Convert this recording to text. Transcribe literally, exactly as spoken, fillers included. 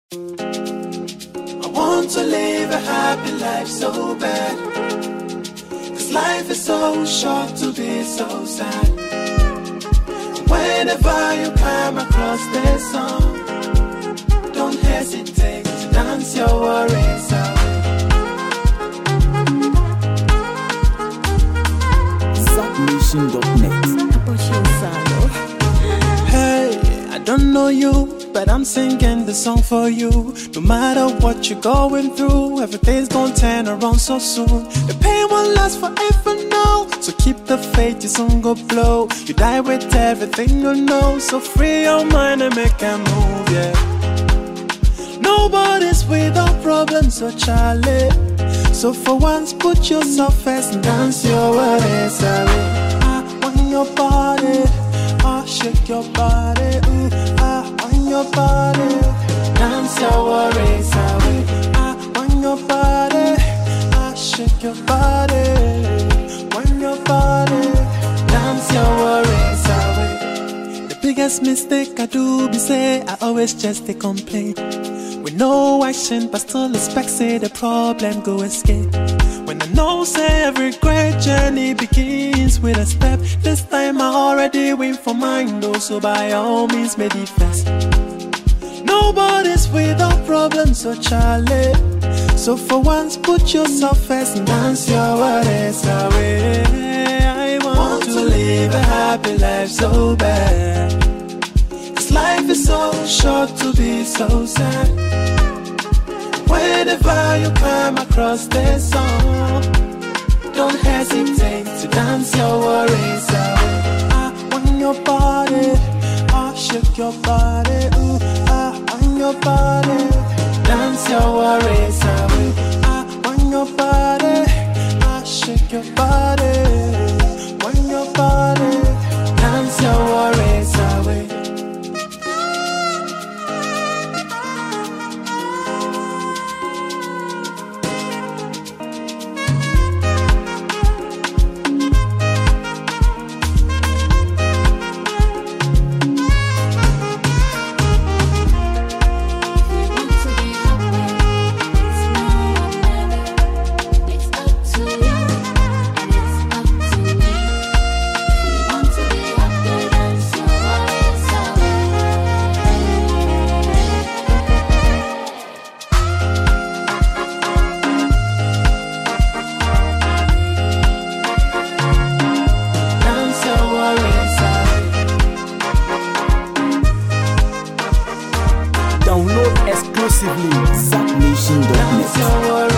I want to live a happy life so bad, 'cause life is so short to be so sad. Whenever you come across this song, don't hesitate to dance your worries away. Zap Nation dot net. Hey, I don't know you, but I'm singing the song for you. No matter what you're going through, everything's gonna turn around so soon. The pain won't last forever now, so keep the faith, your song go blow. You die with everything you know, so free your mind and make a move, yeah. Nobody's without problems, so Charlie. So for once, put yourself first and dance your worries away. I want your body, oh shake your body, ooh, I want your body, dance your worries away. I want your body, I shake your body, want your body, dance your worries away. The biggest mistake I do be say I always just a complain, with no action but still expect say the problem go escape. When I know say every great journey begins with a step, this time I already win for mine though, so by all means make it fast. Nobody's without problems, so Charlie. So for once put yourself first and dance your worries away. I want, want to live a happy life so bad, 'cause life is so short to be so sad. Whenever you come across this song, don't hesitate to dance your worries away. I want your body, oh shake your body, ooh, I want your body, dance your worries away. I want your body, I shake your body, want your body, dance your worries away. Download exclusively Zap Nation dot net.